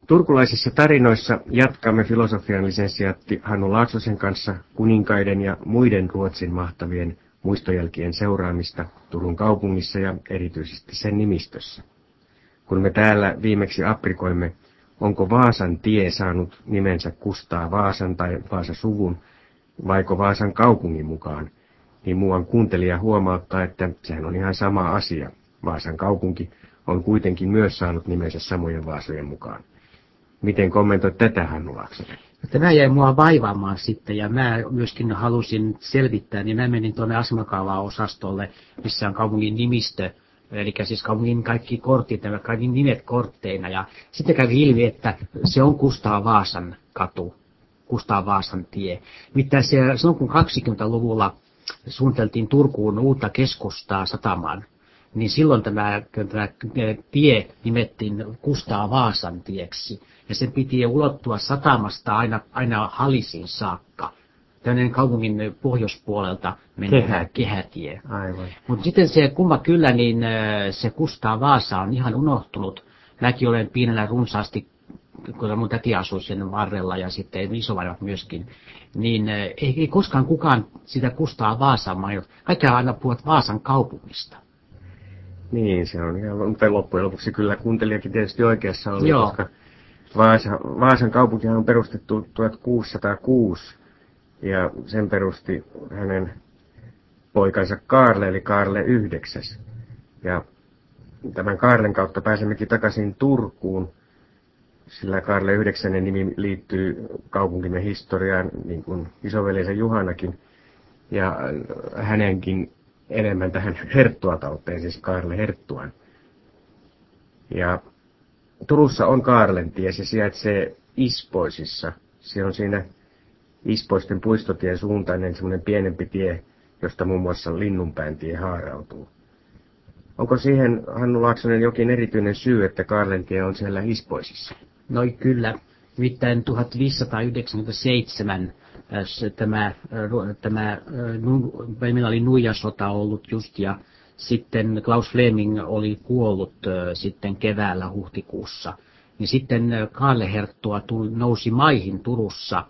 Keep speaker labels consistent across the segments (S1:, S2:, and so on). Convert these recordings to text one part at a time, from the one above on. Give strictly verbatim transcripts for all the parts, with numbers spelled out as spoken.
S1: Turkulaisissa tarinoissa jatkamme filosofian lisensiaatti Hannu Laaksosen kanssa kuninkaiden ja muiden Ruotsin mahtavien muistojälkien seuraamista Turun kaupungissa ja erityisesti sen nimistössä. Kun me täällä viimeksi aprikoimme, onko Vaasan tie saanut nimensä Kustaa Vaasan tai Vaasa-suvun, vaiko Vaasan kaupungin mukaan, niin muuan kuuntelija huomauttaa, että sehän on ihan sama asia. Vaasan kaupunki on kuitenkin myös saanut nimensä samojen Vaasojen mukaan. Miten kommentoit tätä, Hannu Laaksonen?
S2: Tämä jäi mua vaivaamaan sitten, ja mä myöskin halusin selvittää, niin mä menin tuonne asemakaava-osastolle, missä on kaupungin nimistö, eli siis kaupungin kaikki kortit, kaikki nimet kortteina, ja sitten kävi ilmi, että se on Kustaa Vaasan katu, Kustaa Vaasan tie. Mitään se, silloin kun kaksikymmentäluvulla suunniteltiin Turkuun uutta keskustaa satamaan, niin silloin tämä, tämä tie nimettiin Kustaa Vaasan tieksi, ja sen piti ulottua satamasta aina, aina Halisiin saakka. Tällainen kaupungin pohjoispuolelta menee Kehä. kehätie. Mutta sitten se kumma kyllä, niin se Kustaa Vaasa on ihan unohtunut. Mäkin olen pienellä runsaasti, kun mun täti asui sen varrella ja sitten isovanhemmat myöskin, niin ei, ei koskaan kukaan sitä Kustaa Vaasaa mainita. Kaikki aina puhuvat Vaasan kaupungista.
S1: Niin, se on ihan, mutta loppujen lopuksi kyllä kuuntelijakin tietysti oikeassa oli,
S2: Joo.
S1: koska Vaasa, Vaasan kaupunki on perustettu tuhatkuusisataakuusi ja sen perusti hänen poikansa Kaarle, eli Kaarle yhdeksäs. Ja tämän Kaarlen kautta pääsemmekin takaisin Turkuun, sillä Kaarle yhdeksännen nimi liittyy kaupunkimme historiaan, niin kuin isoveljensä Juhanakin, ja hänenkin enemmän tähän Herttuatauteen, siis Kaarle Herttuan. Ja Turussa on Kaarlentie, se sijaitsee Ispoisissa. Se on siinä Ispoisten puistotien suuntainen semmoinen pienempi tie, josta muun muassa Linnunpääntie haarautuu. Onko siihen, Hannu Laaksonen, jokin erityinen syy, että Kaarlentie on siellä Ispoisissa?
S2: No kyllä. Nimittäin tuhatyhdeksänsataayhdeksänkymmentäseitsemän tämä, tämä, meillä oli nuijasota ollut just, ja sitten Klaus Fleming oli kuollut sitten keväällä huhtikuussa. Niin sitten Kaarle Herttua nousi maihin Turussa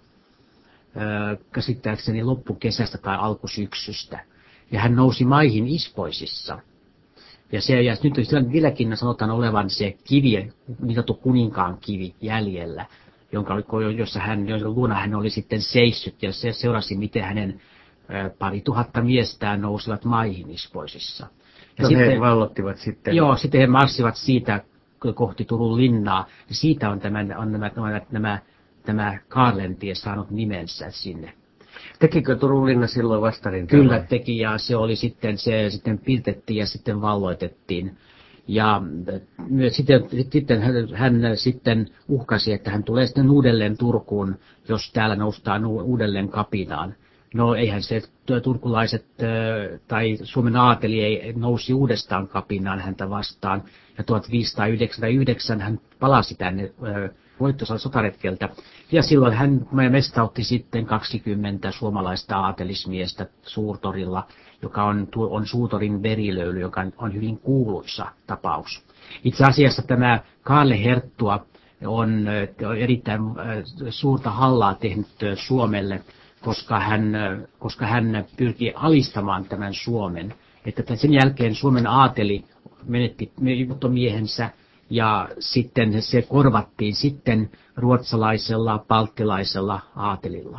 S2: käsittääkseni loppukesästä tai alkusyksystä. Ja hän nousi maihin Ispoisissa. Ja, se, ja nyt vieläkin sanotaan olevan se kivi, niin sanottu kuninkaan kivi jäljellä, jonka, jossa hän, jonka luona hän oli sitten seissyt, ja se seurasi, miten hänen ä, pari tuhatta miestään nousivat maihin Ispoisissa. Ja
S1: no
S2: sitten,
S1: he vallottivat sitten.
S2: Joo, sitten he marssivat siitä kohti Turun linnaa, ja siitä on, tämän, on nämä, nämä, nämä, tämä Kaarlentie saanut nimensä sinne.
S1: Tekikö Turun linna silloin vastarintaa?
S2: Kyllä teki, ja se oli sitten, se sitten piltettiin ja sitten valloitettiin. Ja myös sitten, sitten hän, hän sitten uhkasi, että hän tulee sitten uudelleen Turkuun, jos täällä noustaan uudelleen kapinaan. No eihän se turkulaiset tai Suomen aateli ei nousi uudestaan kapinaan häntä vastaan. Ja tuhatviisisataayhdeksänkymmentäyhdeksän hän palasi tänne voittoisella sotaretkeltä. Ja silloin hän mestautti sitten kaksikymmentä suomalaista aatelismiestä Suurtorilla, joka on, on Suutorin verilöyly, joka on hyvin kuuluisa tapaus. Itse asiassa tämä Kaarle Herttua on, on erittäin suurta hallaa tehnyt Suomelle, koska hän, koska hän pyrki alistamaan tämän Suomen. Että sen jälkeen Suomen aateli menetti johtomiehensä, ja sitten se korvattiin sitten ruotsalaisella, balttilaisella aatelilla.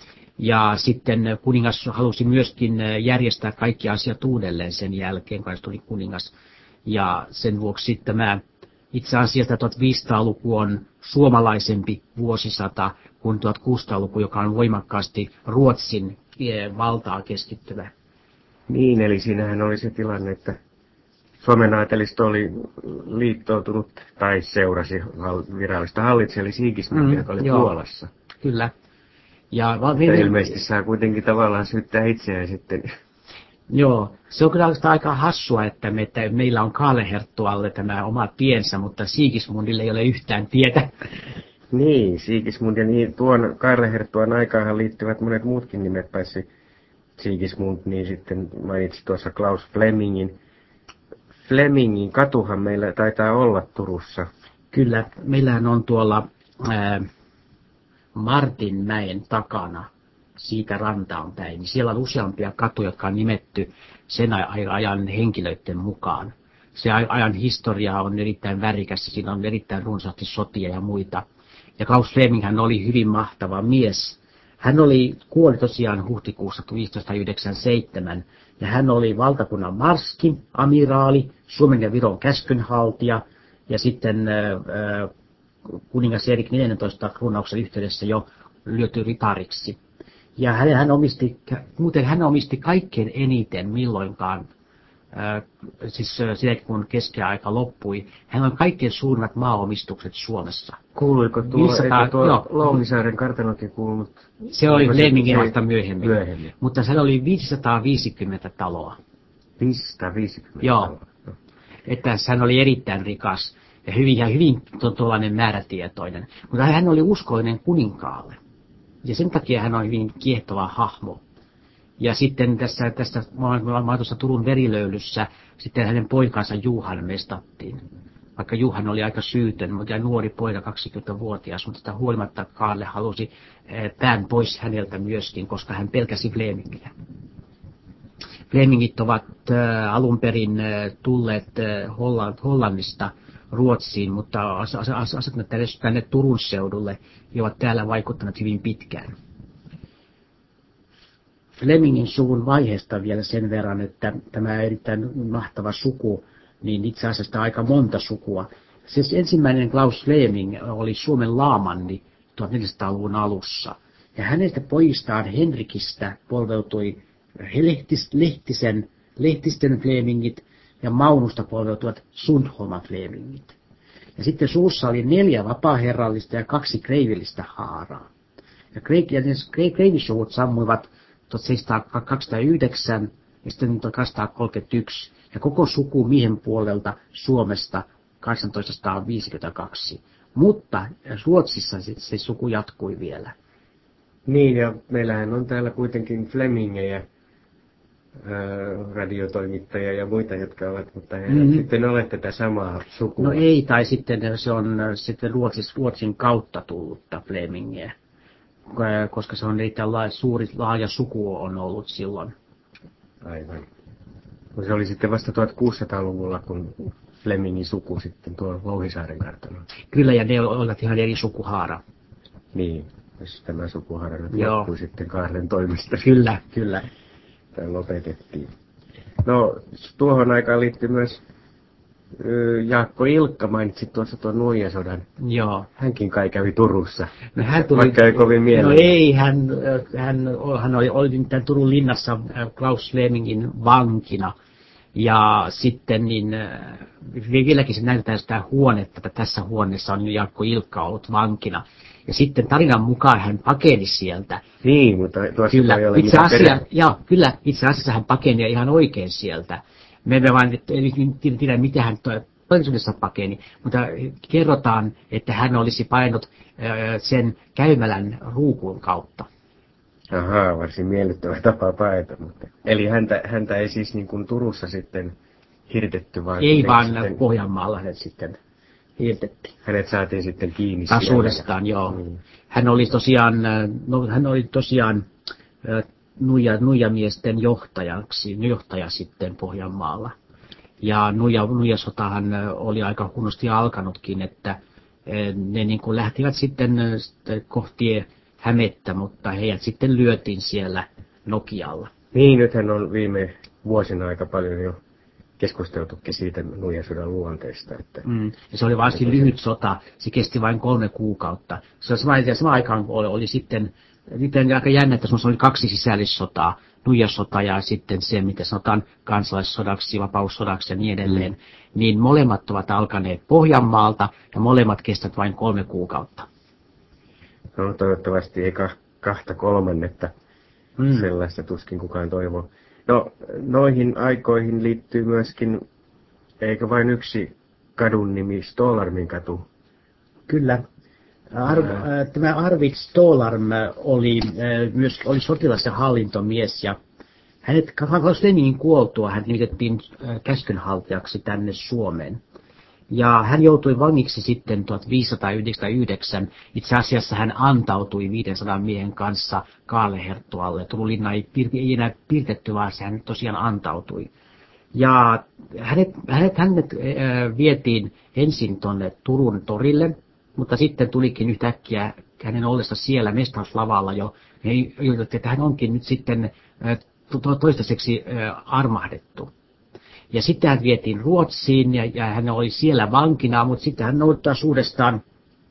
S2: Ja sitten kuningas halusi myöskin järjestää kaikki asiat uudelleen sen jälkeen, kun hän tuli kuningas. Ja sen vuoksi tämä itse asiassa tuhatviisisataaluku on suomalaisempi vuosisata kuin tuhatkuusisataaluku, joka on voimakkaasti Ruotsin valtaa keskittyvä.
S1: Niin, eli siinähän oli se tilanne, että Suomen aatelisto oli liittoutunut tai seurasi virallista hallitsijaa, eli Sigismundia, mm, joka oli joo. Puolassa.
S2: Kyllä. Ja
S1: Mutta ilmeisesti saa kuitenkin tavallaan syyttää itseään sitten.
S2: Joo, se on kyllä aika hassua, että, me, että meillä on Kaarle Herttualle tämä oma tiensä, mutta Sigismundille ei ole yhtään tietä.
S1: Niin, Sigismund ja niin, tuon Kaarle Herttuan aikaanhan liittyvät monet muutkin nimet, paitsi Sigismund, niin sitten mainitsi tuossa Klaus Flemingin. Flemingin katuhan meillä taitaa olla Turussa.
S2: Kyllä, meillähän on tuolla ää, Martinmäen takana, siitä rantaan päin, niin siellä on useampia katuja, jotka on nimetty sen ajan henkilöiden mukaan. Se ajan historia on erittäin värikäs, siinä on erittäin runsaasti sotia ja muita. Ja Klaus Fleming hän oli hyvin mahtava mies. Hän oli, kuoli tosiaan huhtikuussa tuhatviisisataayhdeksänkymmentäseitsemän, ja hän oli valtakunnan marski, amiraali, Suomen ja Viron käskynhaltija, ja sitten äh, kuningas Erik neljännentoista kruunauksen yhteydessä jo lyöty ritariksi. Ja hän, hän omisti, muuten hän omisti kaikkein eniten milloinkaan, äh, siis sitä kun keskiaika loppui, hän on kaikkein suurimmat maaomistukset Suomessa.
S1: Kuuluiko tuo,
S2: viisisataa,
S1: eikö tuo
S2: joo,
S1: Louhisaaren kartanokin kuulunut?
S2: Se oli Flemingin
S1: se,
S2: vasta myöhemmin,
S1: myöhemmin,
S2: mutta se oli viisisataaviisikymmentä taloa.
S1: viisisataaviisikymmentä
S2: Joo,
S1: taloa.
S2: että hän oli erittäin rikas ja hyvin, ja hyvin tuollainen määrätietoinen, mutta hän oli uskollinen kuninkaalle. Ja sen takia hän on hyvin kiehtova hahmo. Ja sitten tässä, tässä maatussa Turun verilöylyssä sitten hänen poikansa Juhan mestattiin. Vaikka Juhan oli aika syytön, mutta nuori poika kaksikymmentävuotias, mutta sitä huolimatta Kaarle halusi pään pois häneltä myöskin, koska hän pelkäsi Flemingiä. Flemingit ovat äh, alun perin äh, tulleet äh, Holland, Hollannista Ruotsiin, mutta asettuneet tänne, tänne Turun seudulle ja ovat täällä vaikuttaneet hyvin pitkään. Flemingin suvun vaiheesta vielä sen verran, että tämä erittäin mahtava suku, niin itse asiassa aika monta sukua. Siis ensimmäinen Klaus Fleming oli Suomen laamanni tuhatneljäsataaluvun alussa, ja hänestä pojistaan Henrikistä polveutui Lehtisen, Lehtisten Flemingit ja Maunusta polveutuvat Sundholman Flemingit. Ja sitten suussa oli neljä vapaaherrallista ja kaksi kreivillistä haaraa. Ja kreivisuvut sammuivat tuhatseitsemänsataakaksikymmentäyhdeksän ja sitten tuhatkahdeksansataakolmekymmentäyksi ja koko suku miehen puolelta Suomesta tuhatkahdeksansataaviisikymmentäkaksi. Mutta Ruotsissa se, se suku jatkui vielä.
S1: Niin, ja meillähän on täällä kuitenkin Flemingejä, radiotoimittajia ja muita, jotka ovat, mutta he mm-hmm. sitten ole tätä samaa sukua.
S2: No ei, tai sitten se on sitten Ruotsis, Ruotsin kautta tullutta Flemingiä, koska se on erittäin laaja, suuri, laaja suku on ollut silloin.
S1: Aivan. No se oli sitten vasta tuhatkuusisataaluvulla, kun Flemingin suku sitten tuo Louhisaaren kartanolla.
S2: Kyllä, ja ne olivat ihan eri sukuhaara.
S1: Niin, jos tämä sukuhaara nyt loppui sitten Kaarlen toimesta.
S2: Kyllä, kyllä.
S1: Tai lopetettiin. No, tuohon aikaan liittyy myös Jaakko Ilkka, mainitsit tuossa tuon Nuijasodan.
S2: Joo.
S1: Hänkin kai kävi Turussa,
S2: no, hän tuli,
S1: vaikka ei kovin mielellä.
S2: No ei, hän, hän, hän oli, oli tämän Turun linnassa Klaus Flemingin vankina. Ja sitten niin, vieläkin se näytetään sitä huonetta, että tässä huoneessa on Jaakko Ilkka ollut vankina. Ja sitten tarinan mukaan hän pakeni sieltä.
S1: Niin, mutta tuossa
S2: kyllä,
S1: ei ole
S2: itse
S1: mitään
S2: asia,
S1: perä...
S2: ja, kyllä, itse asiassa hän pakeni ihan oikein sieltä. Me emme vain tiedä, mitä hän todellisuudessa pakeni, mutta kerrotaan, että hän olisi painut sen käymälän ruukun kautta.
S1: Ahaa, varsin miellyttävä tapa paeta. Mutta... Eli häntä, häntä ei siis niin kuin Turussa sitten hirtetty, vaan...
S2: Ei vaan
S1: sitten...
S2: Pohjanmaalla hänet sitten hirtettiin.
S1: Hänet saatiin sitten kiinni
S2: Tasuudestaan, joo. Mm. Hän oli tosiaan, no, hän oli tosiaan nuija, nuijamiesten johtajaksi, johtaja sitten Pohjanmaalla. Ja nuija, nuijasotahan oli aika huonosti alkanutkin, että ne niin kuin lähtivät sitten, sitten kohti Hämettä, mutta heidät sitten lyötiin siellä Nokialla.
S1: Niin, nythän on viime vuosina aika paljon jo keskusteltukin siitä nuijasodan luonteesta. Että...
S2: Mm. Ja se oli varsin lyhyt sota, se kesti vain kolme kuukautta. Se oli sama aikaan oli, oli sitten, sitten aika jännä, että se oli kaksi sisällissotaa, nuijasota ja sitten se, mitä sanotaan kansalaissodaksi, vapaussodaksi ja niin edelleen. Mm. Niin molemmat ovat alkaneet Pohjanmaalta ja molemmat kestävät vain kolme kuukautta.
S1: No toivottavasti ei kahta kolmannetta, mm. sellaista tuskin kukaan toivoo. No noihin aikoihin liittyy myöskin, eikö vain yksi kadun nimi, Stålarmin katu?
S2: Kyllä. Ar- tämä Arvid Stålarm oli myös oli sotilas- ja hallintomies ja hänet Klaus Flemingin kuoltua hän nimitettiin käskynhaltijaksi tänne Suomeen. Ja hän joutui vangiksi sitten tuhatviisisataayhdeksänkymmentäyhdeksän. Itse asiassa hän antautui viidensadan miehen kanssa Kaarleherttualle. Turun linna ei, ei enää piirtetty, vaan hän tosiaan antautui. Ja hänet, hänet, hänet äh, vietiin ensin tuonne Turun torille, mutta sitten tulikin yhtäkkiä hänen ollessa siellä mestauslavalla jo, he ilmoitti, että hän onkin nyt sitten äh, toistaiseksi äh, armahdettu. Ja sitten hän vietiin Ruotsiin ja, ja hän oli siellä vankina, mutta sitten hän nouttaa uudestaan,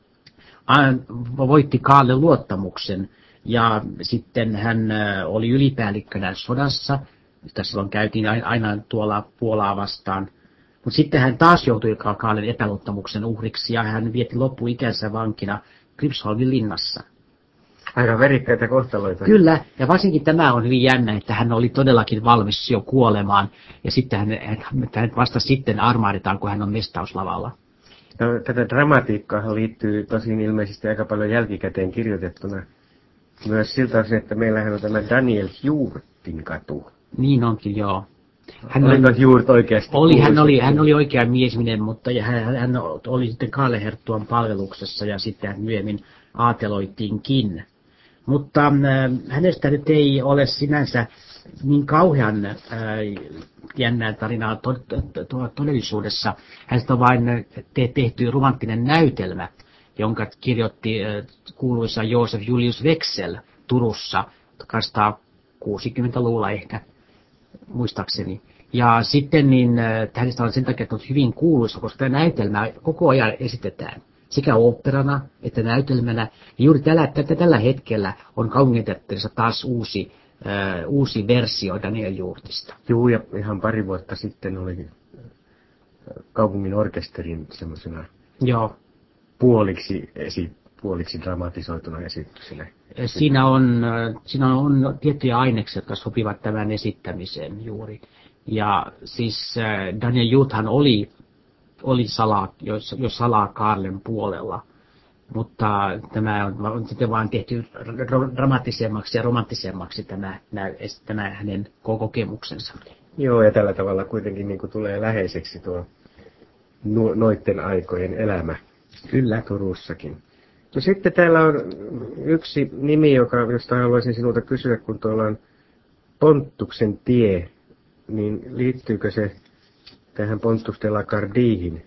S2: voitti Kaarle luottamuksen. Ja sitten hän oli ylipäällikkönä sodassa, josta silloin käytiin aina tuolla Puolaa vastaan. Mutta sitten hän taas joutui Kaarlen epäluottamuksen uhriksi ja hän vietti loppuikänsä vankina Gripsholmin linnassa.
S1: Aika verikkäitä kohtaloita.
S2: Kyllä, ja varsinkin tämä on hyvin jännä, että hän oli todellakin valmis jo kuolemaan, ja sitten hän, hän vasta sitten armahdetaan, kun hän on mestauslavalla.
S1: No, tätä dramatiikkaa liittyy tosin ilmeisesti aika paljon jälkikäteen kirjoitettuna. Myös siltä osin, että meillähän on tämä Daniel Hjortin katu.
S2: Niin onkin, joo.
S1: Hän Oliko on, Hjort oikeasti?
S2: Oli, hän oli, hän oli oikea miesminen, mutta hän, hän oli sitten Kaarleherttuan palveluksessa, ja sitten hän myöhemmin aateloitiinkin. Mutta äh, hänestä nyt ei ole sinänsä niin kauhean äh, jännää tarinaa to, to, to, todellisuudessa. Hänestä on vain te, tehty romanttinen näytelmä, jonka kirjoitti äh, kuuluisa Josef Julius Wexel Turussa kaksituhattakuusikymmentäluvulla ehkä, muistaakseni. Ja sitten niin, äh, hänestä on sen takia tullut hyvin kuuluisa, koska tämä näytelmä koko ajan esitetään sekä oopperana että näytelmänä. Ja juuri tällä, tällä, tällä hetkellä on kaupunginteatterissa taas uusi, äh, uusi versio Daniel Hjortista.
S1: Joo, ja ihan pari vuotta sitten oli kaupungin orkesterin semmoisena puoliksi, esi, puoliksi dramatisoituna esityksenä.
S2: Siinä on, siinä on tiettyjä aineksia, jotka sopivat tämän esittämiseen juuri. Ja siis äh, Daniel Hjorthan oli oli salaa, jos, jos salaa Kaarlen puolella, mutta tämä on, on sitten vain tehty dramaattisemmaksi ja romanttisemmaksi tämä, tämä hänen kokemuksensa.
S1: Joo, ja tällä tavalla kuitenkin niin kuin tulee läheiseksi tuo no, noitten aikojen elämä.
S2: Kyllä.
S1: Turussakin. No sitten täällä on yksi nimi, joka, josta haluaisin sinulta kysyä, kun tuolla on Pontuksen tie, niin liittyykö se tähän Pontus de la Gardihin,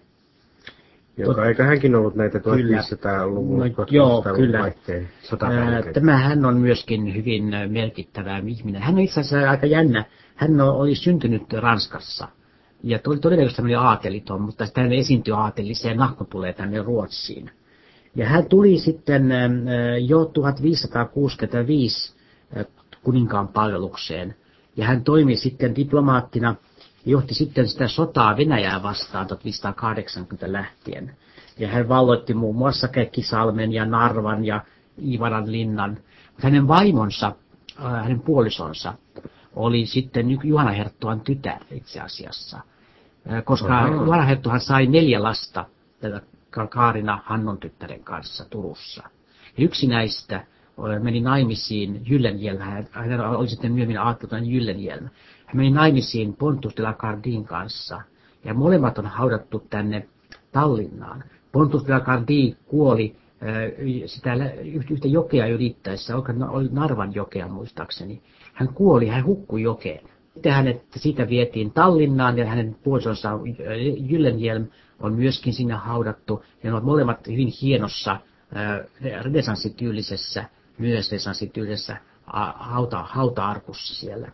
S1: joka Tot... eikä hänkin ollut näitä tuhatviisisataaluvun
S2: no, joo, kyllä.
S1: vaihteen sotapäälliköitä.
S2: Tämähän on myöskin hyvin merkittävä ihminen. Hän on itse asiassa aika jännä. Hän oli syntynyt Ranskassa ja todennäköisesti hän oli aateliton, mutta sitten hän esiintyi aateliseen, nahko tulee tänne Ruotsiin. Ja hän tuli sitten jo tuhatviisisataakuusikymmentäviisi kuninkaan palvelukseen ja hän toimi sitten diplomaattina. Johti sitten sitä sotaa Venäjää vastaan tuhatviisisataakahdeksankymmentä lähtien. Ja hän valloitti muun muassa Kekkisalmen ja Narvan ja Ivaran linnan. Mutta hänen vaimonsa, äh, hänen puolisonsa, oli sitten Juhana Herttuan tytär itse asiassa. Äh, koska Oho. Juhana Herttuhan sai neljä lasta tätä Kaarina Hannon tyttären kanssa Turussa. Ja yksi näistä äh, meni naimisiin Gyllenhielm. Hän oli sitten myöhemmin aattelutan Gyllenhielm. Hän meni naimisiin Pontus de la Gardin kanssa, ja molemmat on haudattu tänne Tallinnaan. Pontus de la Gardin kuoli äh, sitä yhtä jokea ylittäessä, oli Narvan jokea muistaakseni. Hän kuoli, hän hukkui jokeen. Sitten hänet siitä vietiin Tallinnaan, ja hänen puolisonsa Gyllenhielm on myöskin sinne haudattu. Ja ne ovat molemmat hyvin hienossa äh, renesanssityylisessä, myös renesanssityylisessä hauta, hauta-arkussa siellä.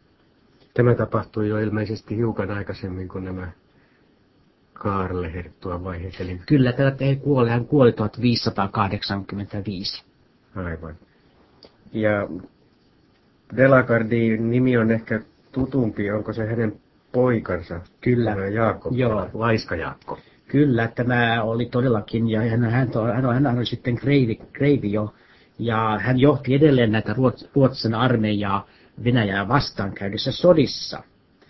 S1: Tämä tapahtui jo ilmeisesti hiukan aikaisemmin kuin nämä Kaarleherttuan vaiheet. Eli...
S2: Kyllä, tätä ei kuoli. Hän kuoli tuhatviisisataakahdeksankymmentäviisi.
S1: Aivan. Ja de la Gardin nimi on ehkä tutumpi. Onko se hänen poikansa?
S2: Kyllä.
S1: Jaakko,
S2: Joo.
S1: Laiska Jaakko.
S2: Kyllä, tämä oli todellakin. Ja hän, hän, hän, hän oli sitten kreivi, kreivi jo. Ja hän johti edelleen näitä Ruotsin armeijaa Venäjää vastaan käydessä sodissa.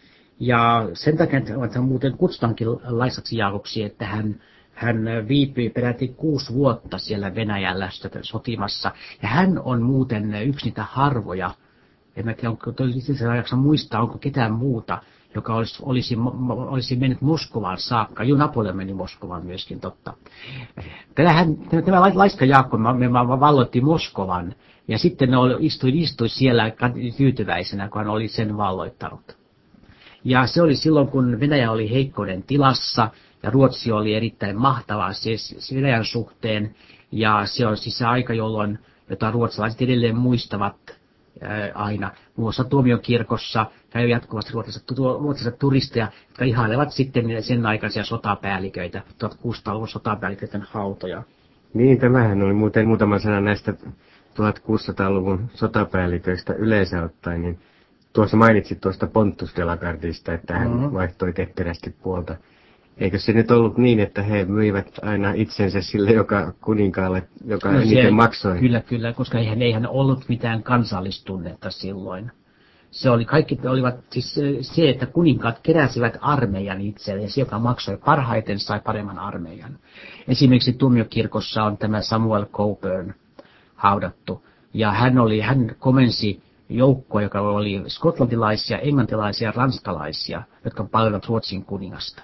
S2: Ja sen takia, että muuten kutsutaankin Laisaksi Jaakoksi, että hän, hän viipyi peräti kuusi vuotta siellä Venäjällä sotimassa. Ja hän on muuten yksi niitä harvoja, en mä tiedä, onko toi itse jaksa muistaa, onko ketään muuta, joka olisi, olisi, olisi mennyt Moskovaan saakka. Juu, Napoleon meni Moskovaan myöskin, totta. Tämähän, tämä laiska Jaakko me valloitti Moskovan, ja sitten ne istui, istui siellä tyytyväisenä, kun hän oli sen valloittanut. Ja se oli silloin, kun Venäjä oli heikkouden tilassa, ja Ruotsi oli erittäin mahtavaa siis Venäjän suhteen, ja se on siis se aika, jolloin, jota ruotsalaiset edelleen muistavat ää, aina. Muun muassa Tuomiokirkossa käy jatkuvasti ruotsalaiset turisteja, jotka ihailevat sitten sen aikaisia sotapäälliköitä, tuhatkuusisataaluvun sotapäälliköiden hautoja.
S1: Niin, tämähän oli muuten muutama sana näistä tuhatkuusisataaluvun sotapäälliköistä yleensä ottaen, niin tuossa mainitsit tuosta Pontus de la Gardista, että hän mm-hmm. vaihtoi ketterästi puolta. Eikö se nyt ollut niin, että he myivät aina itsensä sille joka kuninkaalle, joka no eniten maksoi?
S2: Kyllä, kyllä, koska eihän, eihän ollut mitään kansallistunnetta silloin. Se oli, kaikki olivat siis se, että kuninkaat keräsivät armeijan itselleen, ja se, joka maksoi parhaiten, sai paremman armeijan. Esimerkiksi Tuomiokirkossa on tämä Samuel Coburn haudattu, ja hän, oli, hän komensi joukkoa, joka oli skotlantilaisia, englantilaisia ja ranskalaisia, jotka palvelivat Ruotsin kuningasta.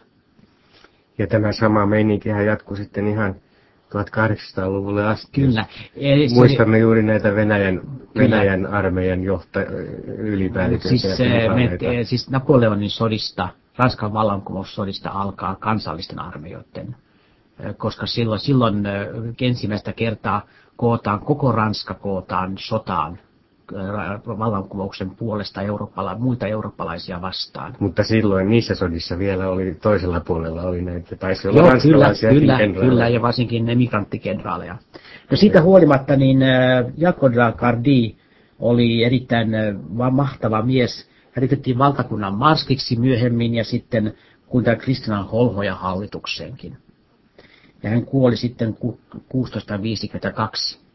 S1: Ja tämä sama meininkihän jatkui sitten ihan tuhatkahdeksansataaluvulle asti.
S2: Kyllä.
S1: Eli Muistamme se, juuri näitä Venäjän, Venäjän armeijan johta, ylipäälliköitä
S2: siis,
S1: ja
S2: me, siis Napoleonin sodista, Ranskan vallankumoussodista alkaa kansallisten armeijoiden, koska silloin, silloin ensimmäistä kertaa kootaan, koko Ranska kootaan sotaan vallankumouksen puolesta eurooppala, muita eurooppalaisia vastaan.
S1: Mutta silloin niissä sodissa vielä oli toisella puolella oli näitä, taisi olla
S2: Joo,
S1: ranskalaisia
S2: kyllä, kyllä, kyllä, ja varsinkin emigranttikenraaleja. No siitä huolimatta, niin Jaakko de la Gardie oli erittäin mahtava mies. Hän liitettiin valtakunnan marskiksi myöhemmin ja sitten kuinka Kristiinan Holhoja hallitukseenkin. Ja hän kuoli sitten kuusitoistasataaviisikymmentäkaksi.